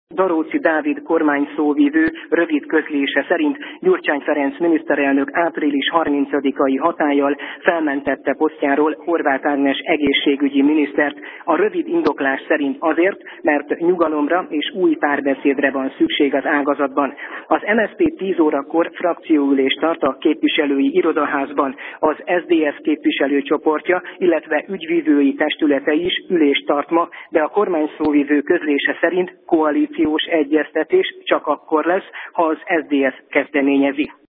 Daróczi Dávid kormányszóvivő rövid közlése szerint Gyurcsány Ferenc miniszterelnök április 30-ai hatállyal felmentette posztjáról Horváth Ágnes egészségügyi minisztert. A rövid indoklás szerint azért, mert nyugalomra és új párbeszédre van szükség az ágazatban. Az MSZP 10 órakor frakcióülést tart a képviselői irodaházban. Az SZDSZ képviselőcsoportja, illetve ügyvivői testülete is ülést tart ma, de a kormányszóvivő közlése szerint koalíciós egyeztetés csak akkor lesz, ha az SZDSZ kezdeményezi.